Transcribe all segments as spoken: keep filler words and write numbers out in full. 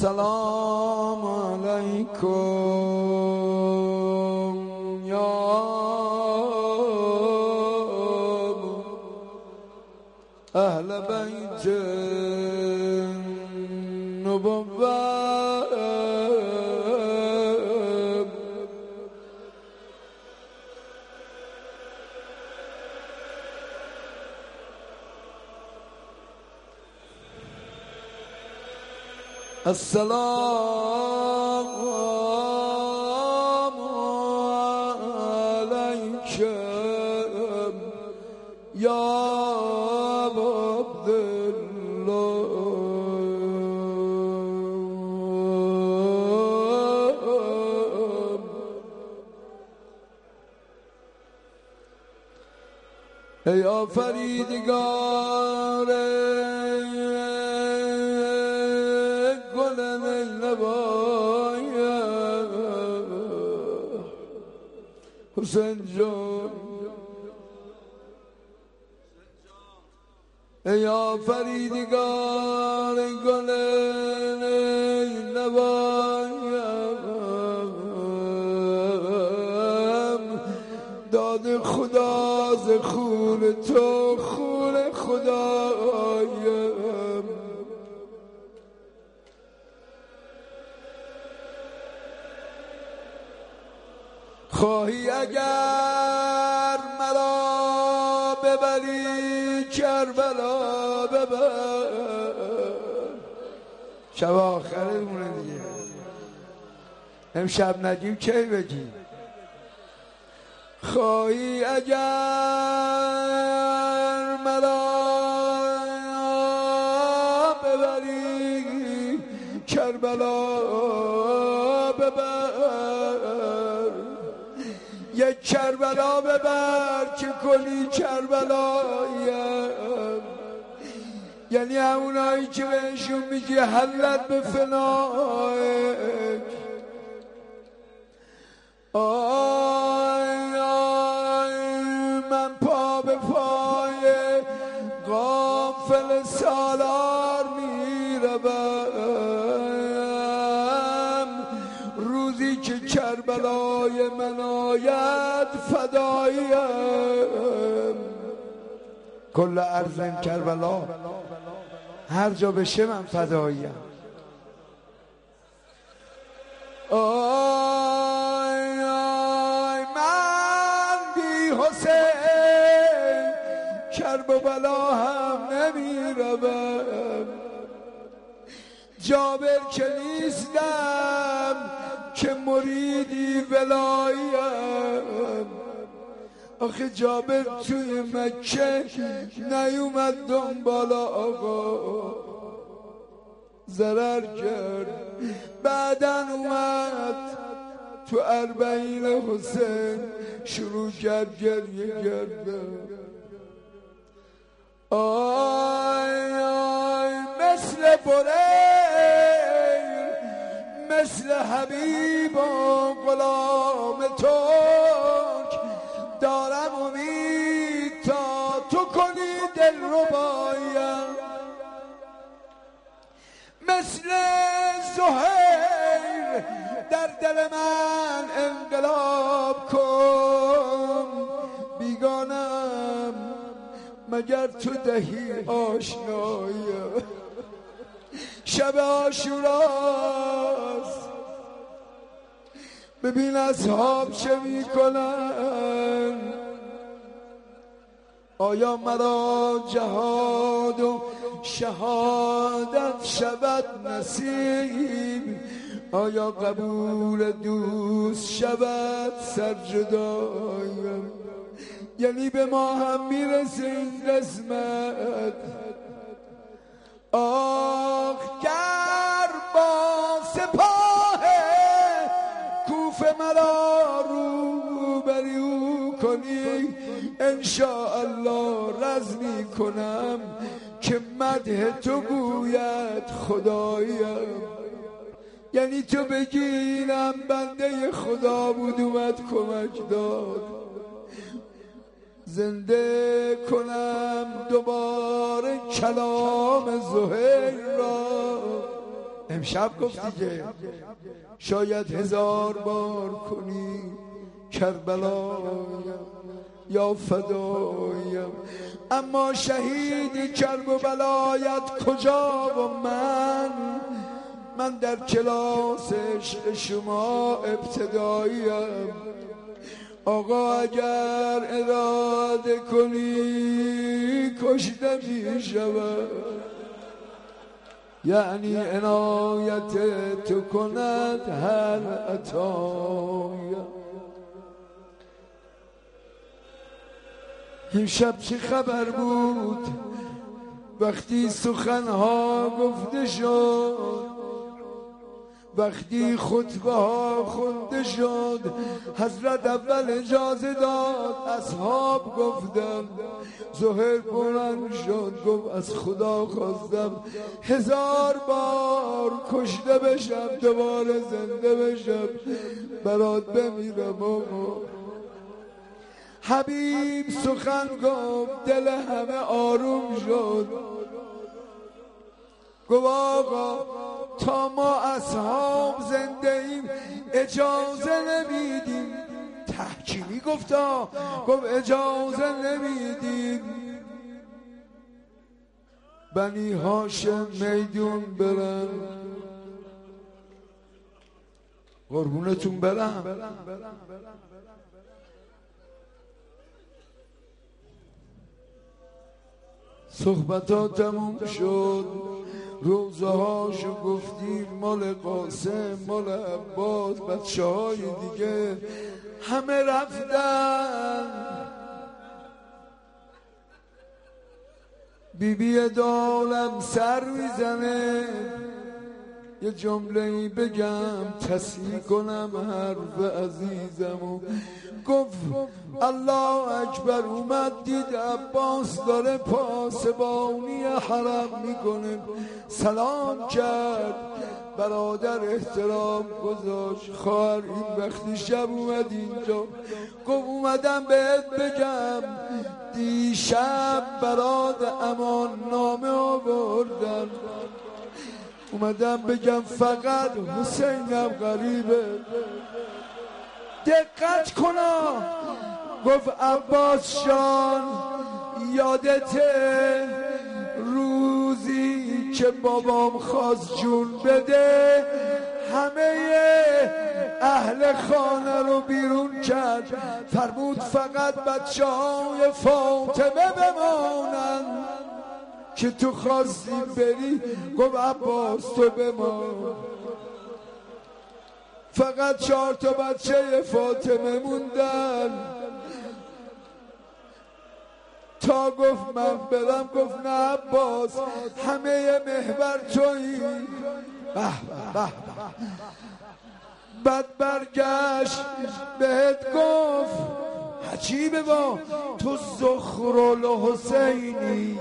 السلام علیکم یا اهل بیت نبوت السلام علیکم یا عبدالله ای آفریدگار حسین جان، ای آفریدگار گل نوایم، داد خدا ز خون تو خون خدایم. خواهی اگر مرا ببری کربلا ببر، شب آخرمونه دیگه، امشب نگیم کی بگیم. خواهی اگر مرا ببری کربلا ببر، یک کربلا ببر که کنی کربلایم، یعنی همونایی که بهشون میگی حلت به فنایک. آی آی من پا به پای غافل سالار میروم، روزی که کربلای من آید فداییم. کل ارض کربلا، هر جا بشه من فداییم. آی آی من بی حسین کرب و بلا هم نمی روم، جابر که نیستم که مریدی ولاییم. آخه جابر توی مکه نیومد دنبال آقا، ضرر کرد، بعدن اومد تو اربعین حسین شروع کرد گریه کردن. آی آی مثل بریر، مثل حبیب و غلام ترک دارم امید تا تو کنی دل ربایم، مثل زهیر در دل من انقلاب کن. بیگانم مگر تو دهی آشنایم، شب عاشوراست ببین اصحاب چه میکنن. آیا مرا جهاد و شهادت شود نصیب، آیا قبول دوست شود سرجدایم، یعنی به ما هم میرسه این قسمت. آخ گر با سپاه کوفه مرا روبرو کنی، انشاءالله رزمی کنم که مدح تو گوید خدایم. یعنی تو بگیرم بنده خدا بود اومد کمک داد، زنده کنم دوباره کلام زهیر را. امشب گفتی که شاید هزار بار کنی کربلایم یا فدایم، اما شهیدی کرب و بلایت کجا و من من در کلاس عشق شما ابتداییم. آقا اگر اراده کنی کشته می شود، یعنی عنایت تو کند هر عطایم. این شب چه خبر بود وقتی سخنها گفته شد، وقتی خطبه ها خونده شد، حضرت اول اجازه داد اصحاب گفتم، زهر بلند شد گفت از خدا خواستم هزار بار کشته بشم دوباره زنده بشم برات بمیرم. آقا حبیب سخن گفت دل همه آروم شد، گفت آقا تا ما اصحاب زنده ایم اجازه نمیدیم. تحکیمی گفتا گفت اجازه نمیدیم بنی هاشم میدون برن، قربونتون برم. صحبت ها تموم شد، روزه هاشو گفتیم، مال قاسم مال عباس بچه های دیگه همه رفتن. بیبی دالم سر میزنه، یه جمله‌ای بگم تصحیح کنم حرف عزیزمو. گفت الله اکبر، اومد دید عباس داره پاسبانی حرم میکنه، سلام کرد، برادر احترام گذاشت. خواهر این وقتی شب اومد اینجا، گفت اومدم بهت بگم دیشب برات امان نامه آوردم، اومدم بگم فقط حسینم غریبه. دقت کنا، گفت عباس جان یادته روزی که بابام خواست جون بده همه اهل خانه رو بیرون کرد، فرمود فقط بچه های فاطمه بمانن که تو خواستی بری. گفت عباس تو بمان، فقط چهار تا بچه فاطمه موندن. تا گفت من برم، گفت نه عباس همه محور تویی. بعد برگشت بهت گفت عجیبه با تو زخرال حسینی،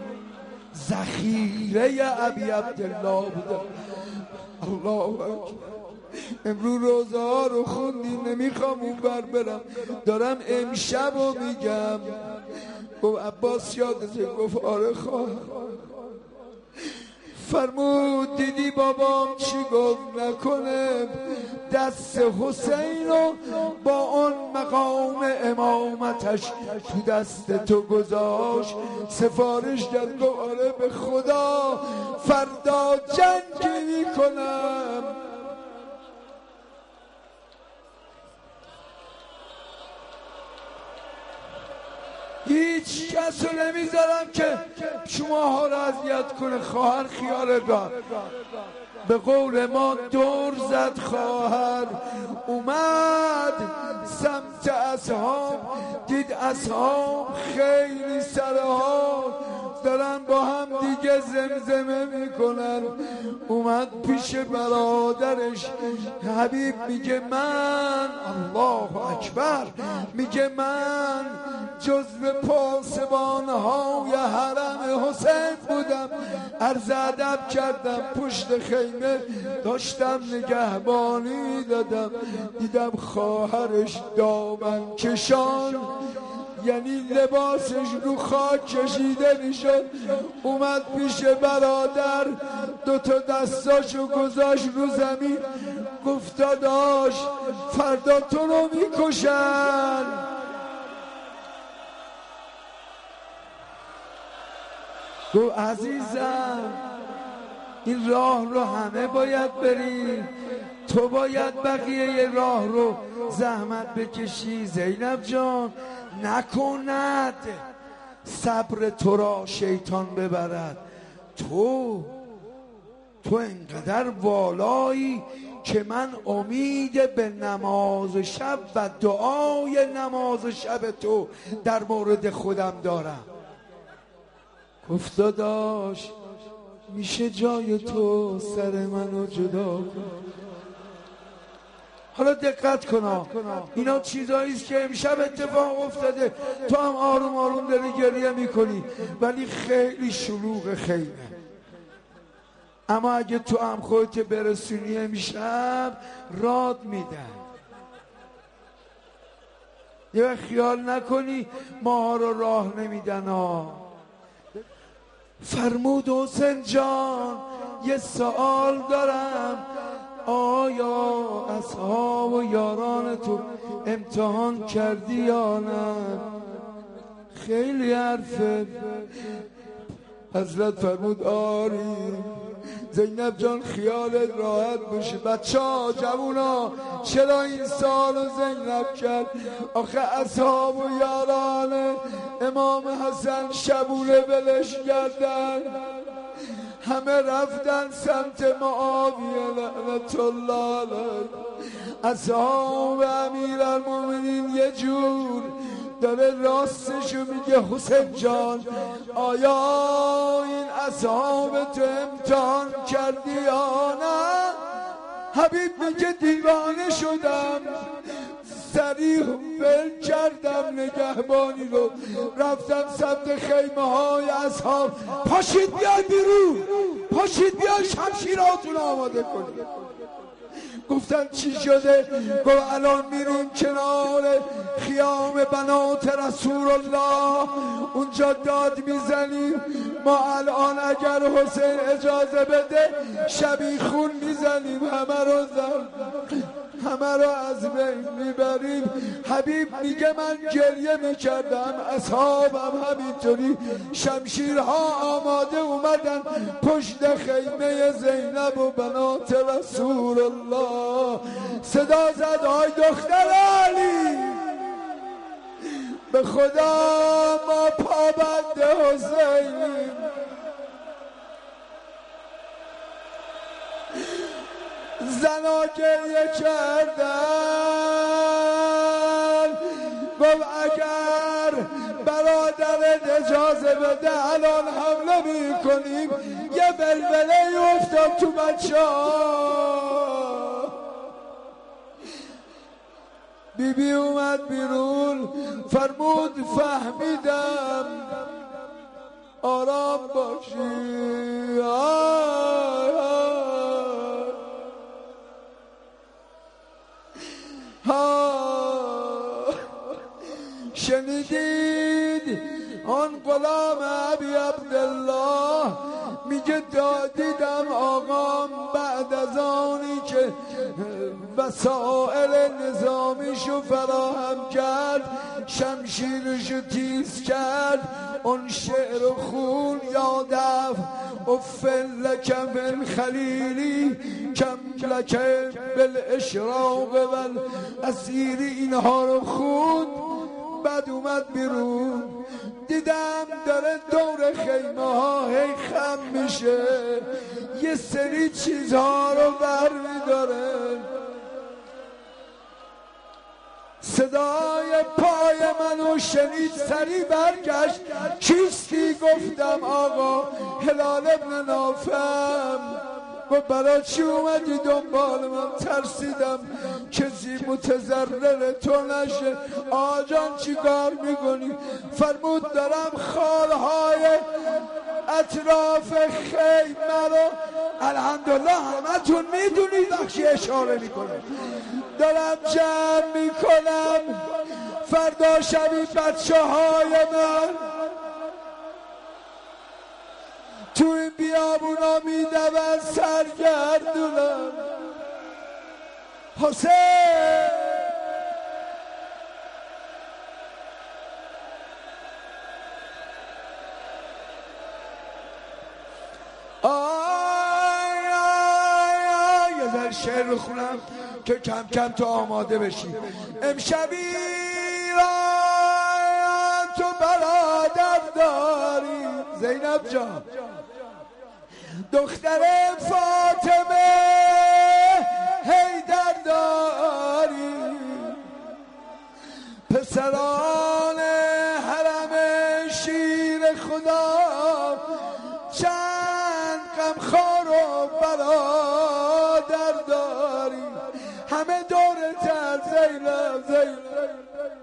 ذخیره ابی عبدالله بوده. الله اکبر. امروز روزه ها رو خوندیم، نمیخوام اون بر برم، دارم امشب رو میگم. گفت عباس یادته؟ گفت آره خواهر. فرمود دیدی بابام چی گفت؟ نکنه دست حسین رو با اون مقام امامتش تو دست تو گذاشت، سفارش کرد. گفت آره به خدا فردا جنگی میکنم. هیچ کس رو نمیذارم که شما ها رو اذیت کنه. خواهر خیال دار، به قول ما دور زد خواهر، اومد سمت اصحاب، دید اصحاب خیلی سرها دارن با هم دیگه زمزمه میکنن. اومد پیش برادرش، حبیب میگه من، الله اکبر، میگه من جزو پاسبانهای حرم حسین بودم، عرض ادب کردم، پشت خیمه داشتم نگهبانی دادم، دیدم خواهرش دامن کشان یعنی لباسش رو خاک کشیده میشد. اومد پیش برادر، دوتا دستاشو گذاشت رو زمین، گفت داداش فردا تو رو میکشن. گفت عزیزم این راه رو همه باید بریم، تو باید بقیه راه رو زحمت بکشی. زینب جان نکند صبر تو را شیطان ببرد. تو تو انقدر والایی که من امید به نماز شب و دعای نماز شب تو در مورد خودم دارم. گفت داداش میشه جای تو سر منو جدا کن. حالا دقت کن، اینا چیزاییست که امشب اتفاق افتاده، تو هم آروم آروم داری گریه میکنی ولی خیلی شلوغ خیمه. اما اگه تو هم خودت برسونی امشب راد میدن. یه وقت خیال نکنی ماها رو راه نمیدن ها. فرمود حسین جان یه سوال دارم، آیا اصحاب و یاران تو امتحان کردی یا نه؟ خیلی حرفه. حضرت فرمود آری. زینب جان خیالت راحت باشه. بچه ها جوونا چرا این سالو زینب کرد؟ آخه اصحاب و یاران امام حسن شبونه بلش کردن، همه رفتن سمت معاویه لعنت الله علیه. اصحاب امیرالمومنین یه جور داره راستشو میگه. حسین جان آیا این اصحاب تو امتحان کردی یا نه؟ حبیب میگه دیوانه شدم، سریع بل کردم نگهبانی رو، رفتم سمت خیمه های اصحاب. پاشید بیای بیرون، پاشید بیای شمشیراتون آماده کنید. گفتن چی شده؟ گفت الان میریم کنار خیام بنات رسول الله، اونجا داد میزنیم. ما الان اگر حسین اجازه بده شبیخون میزنیم، همه رو زن همه رو از بین میبریم. حبیب میگه من گریه میکردم، اصحابم همینطوری، شمشیرها آماده اومدن پشت خیمه زینب و بنات رسول الله. صدا زد آی دختر علی، به خدا ما پابند حسینیم. زنا گریه کردن. گفت اگر برادرت اجازه بده الان حمله میکنیم. یه بلبله افتاد تو بچه ها. بی بی اومد بیرون، فرمود فهمیدم آرام باشی. آی آی ها. شنیدید آن غلام ابی عبدالله میگه دادیدم آقام بعد از آنی که وسائل نظامیشو فراهم کرد، شمشیرشو تیز کرد، اون شعر و خون یادف افل لک من خلیلی کم لک بالاشراق والاسیر، اینها رو خوند. بعد اومد بیرون، دیدم داره دور خیمه ها هی خم میشه، یه سری چیزها رو بر میداره. صدای پای منو شنید، سری برگشت. کیستی؟ گفتم آقا هلال ابن نافع. گفت برای چی اومدی دنبال من؟ ترسیدم کسی متضرر تو نشه. آجان چی کار میکنی؟ فرمود دارم خالهای اطراف خیمه رو، الحمدلله همه تون میدونید وقتی اشاره میکنه، دارم جمع میکنم. فردا شبی بچه های من تو این بیابونا میدون سرگردونم. حسین آی آی آی یه ذره شعر بخونم که کم کم تو آماده بشی. امشبی را تو برادر داری زینب جان، دختر فاطمه حیدر داری، پسران حرم شیر خدا چند غمخوار و برادر داری، همه دور تر زینب زینب.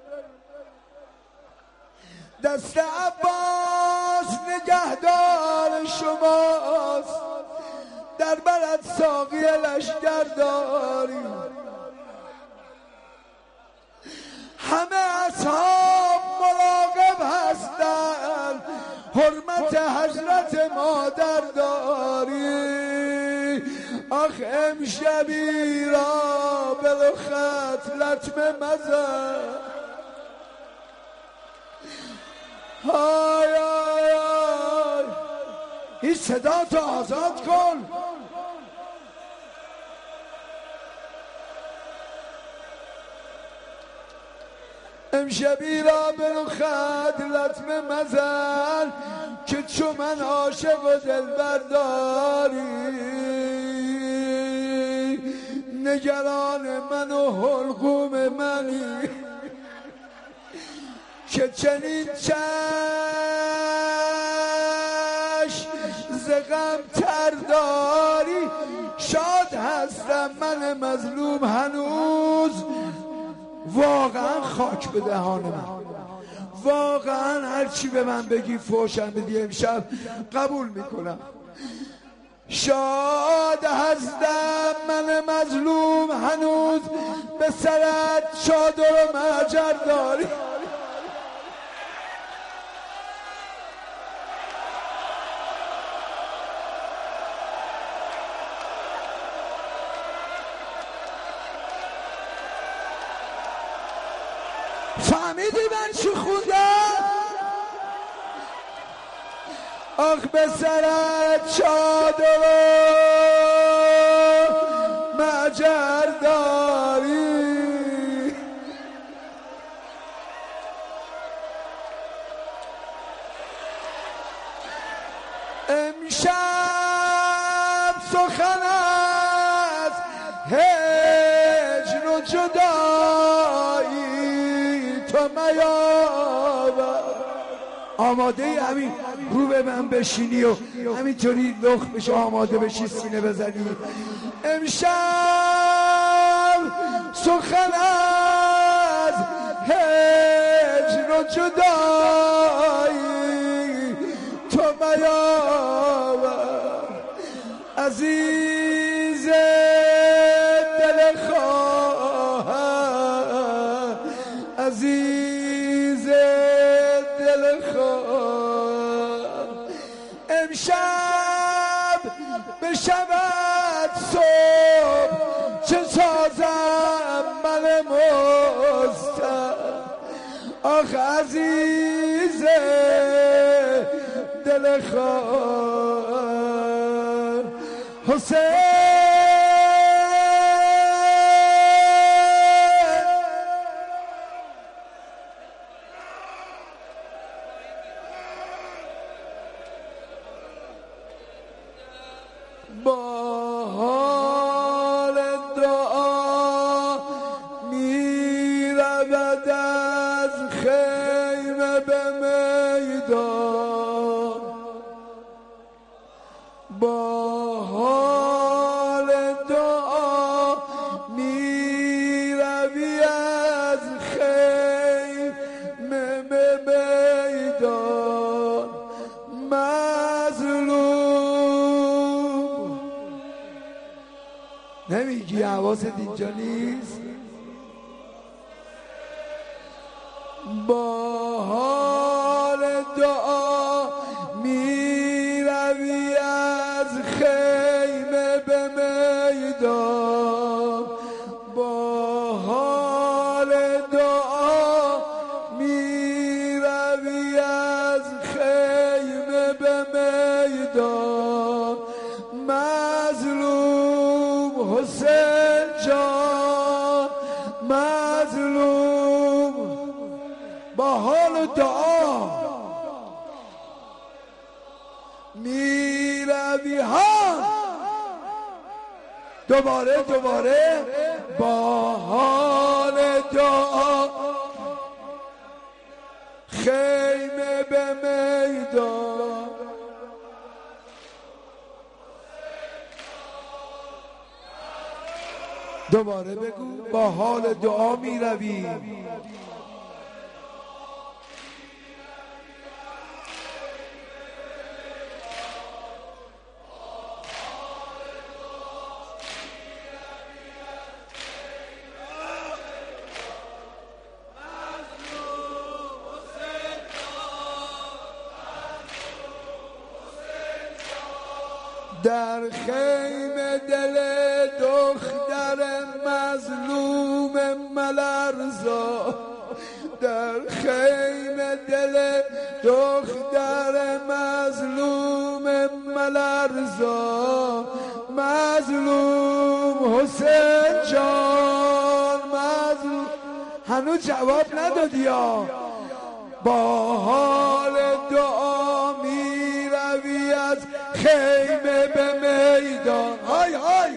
دست عباس نگهدار شماست، در برد ساقی لشگر داری، همه اصحاب مراقب هستند، حرمت حضرت مادر داری. آخ امشبی را به رخت لطمه مزن، آی آی آی این صدا تو آزاد کن. امشبی را به رخت لطمه مزن که چو من عاشق و دلبر داری، نگران من و حلقوم منی که چنین چشم ز غم تر داری. شاد هستم من مظلوم هنوز، واقعا خاک به دهان من، واقعا هرچی به من بگی فوشم بدی امشب قبول میکنم. شاد هستم من مظلوم هنوز، به سرت چادر و مهجر داری. فهمیدی من چی خوندم؟ آخ به سرت چادر و مهجر داری، امشب سخن از هجر و جدایی تو میاور. آماده ای همین رو به من بشینی و همینطوری لخ بشه، آماده بشی سینه بزنی. امشب سخن از هجر و جدایی تو میاور، عزیز دل خواهر، عزیز دل خواهر. امشب بشود صبح چه سازم من مستر، آخ عزیز دل خواهر. حسین با حال دعا می رود از خیمه به میدان، با حال دعا می روی از خیمه به میدان. مظلوم نمیگی حواست اینجا نیست؟ با حال دعا می روی از خیمه به میدان، با حال دعا می روی از خیمه به میدان. مظلوم حسین جان، مظلوم با حال دعا می روی ها. دوباره دوباره با حال دعا خیمه به میدان. دوباره بگو با حال دعا می روی. در خیمه دل دختر مظلوم ملرزا، در خیمه دل دختر مظلوم ملرزا، مظلوم حسین جان، مظلوم. هنوز جواب ندادی یا با حال دعا می روی از خیمه به میدان. های های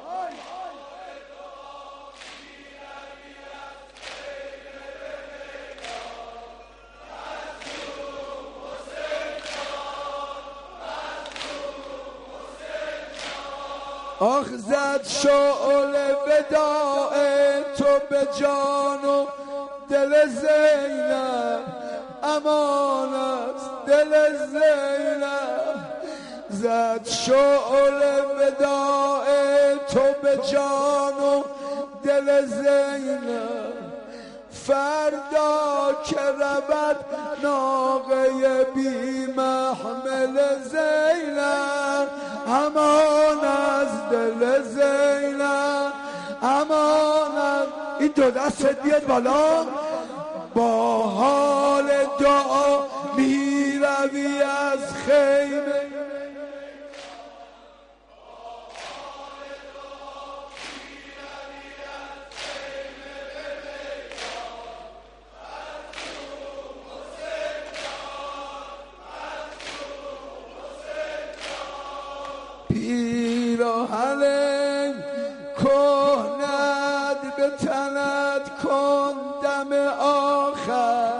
آخ زد شعله وداع تو به جان و دل زینب، امان است دل زینب. زد شعله وداع تو به جان و دل زینب، فردا که رود ناقه بی محمل زینب، امان از دل زینب، امان از. این دو دست بیاد بالا. با حال دعا می روی از خیمه. پیراهن کهنت به تنت کن دم آخر.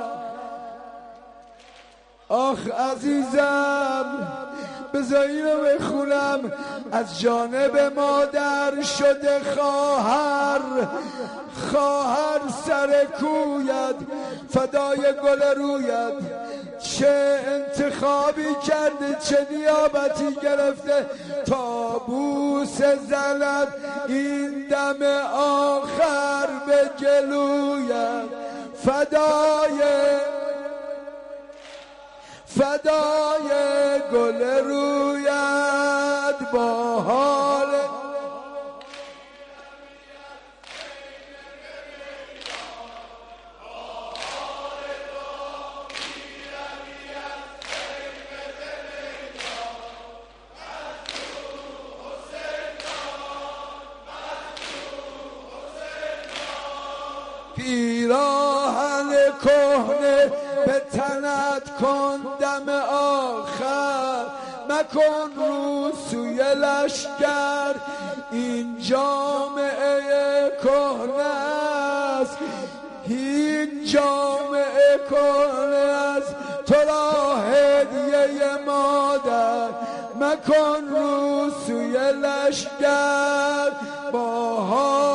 آخ عزیزم بذار اینو بخونم. از جانب مادر شده خواهر، خواهر سر کویت فدای گل رویت. چه انتخابی کرده، چه نیابتی گرفته تا بوسه زند این دم آخر به گلویت. فدای فدای گل رویت. با حال پیراهن کهنه به تنت کن دم آخر. مکن رو سوی لشکر این جامعه کهنه است، این جامعه کهنه است تو را هدیه مادر. مکن رو سوی لشکر با